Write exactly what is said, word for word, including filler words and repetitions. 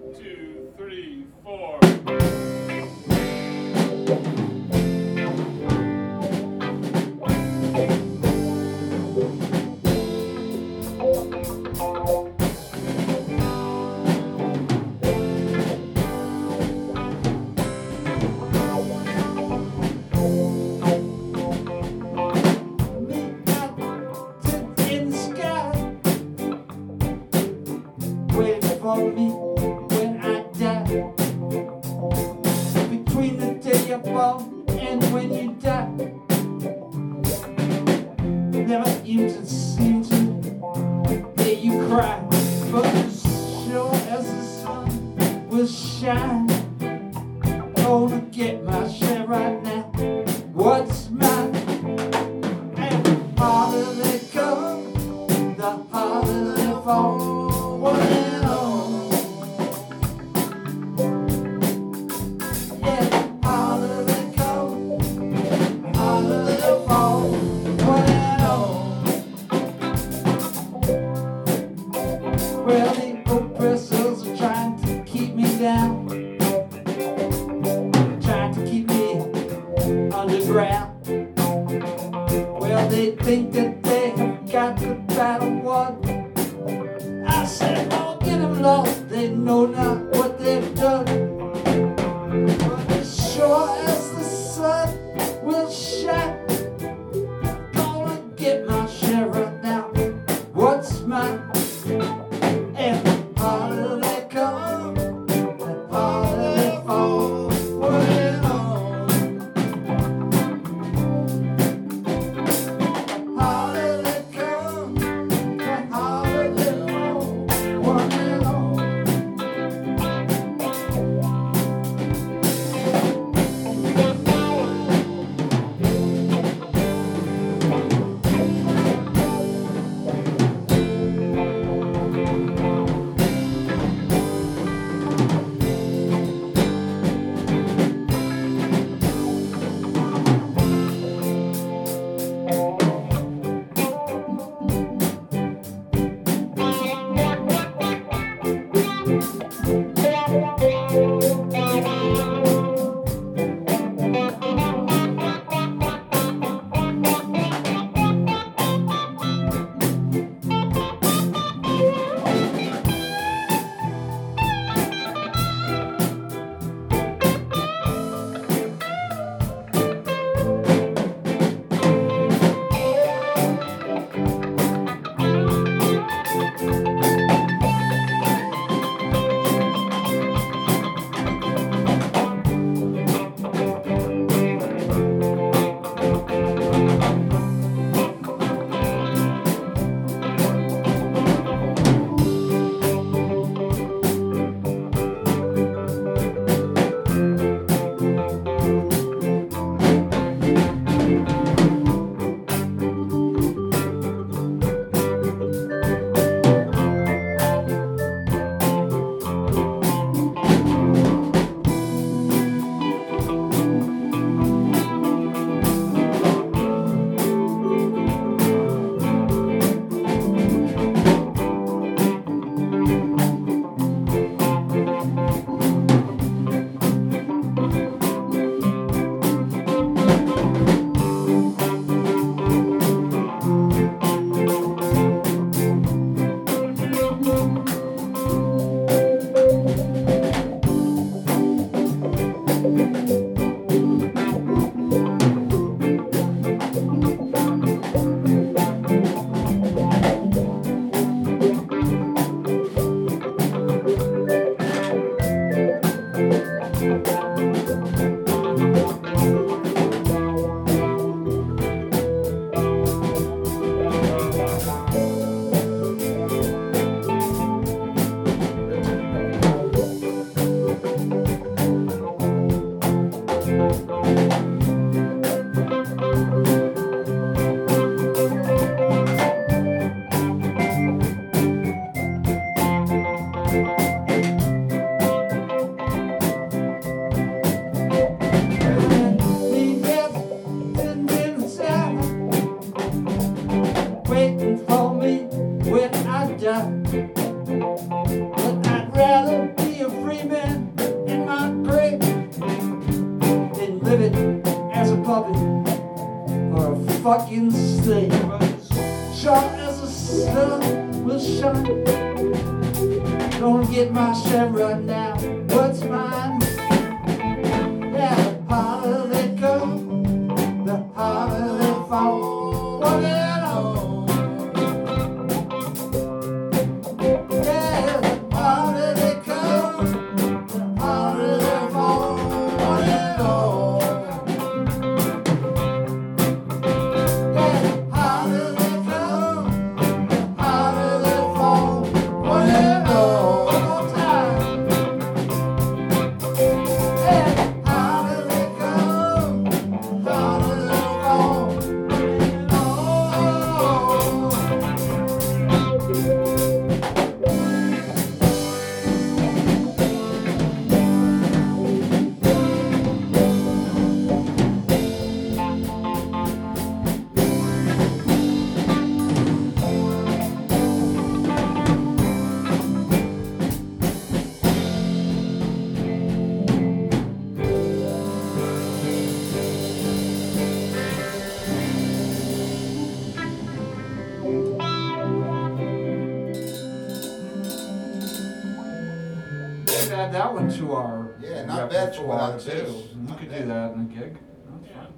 two, three, four. For me when I die, between the day you're born and when you die, never even seem to hear you cry, but as sure as the sun will shine, gonna get my share right now. What's mine? And the harder they come, the harder they fall. One and all. Well, the oppressors are trying to keep me down, trying to keep me underground. Well, they think that they have got the battle won. I said, oh, get them lost, they know not what they've done. But as sure as the sun will shine, gonna get my share right now. What's mine? And the harder they come, the harder they fall. One on. The harder they come, the harder they fall. One and all. Gonna get my share right now. What's mine? Yeah, the harder they go, the harder they fall. What it all? Yeah, the harder they go, the harder they fall. What it all? Yeah, the harder they go, the harder they fall. What it all? One more time. Yeah, the harder they go, the harder they fall. Let's add that one to our Yeah, not bad for repertoire without a too. bass. You Not could bad. do that in a gig. That's fine.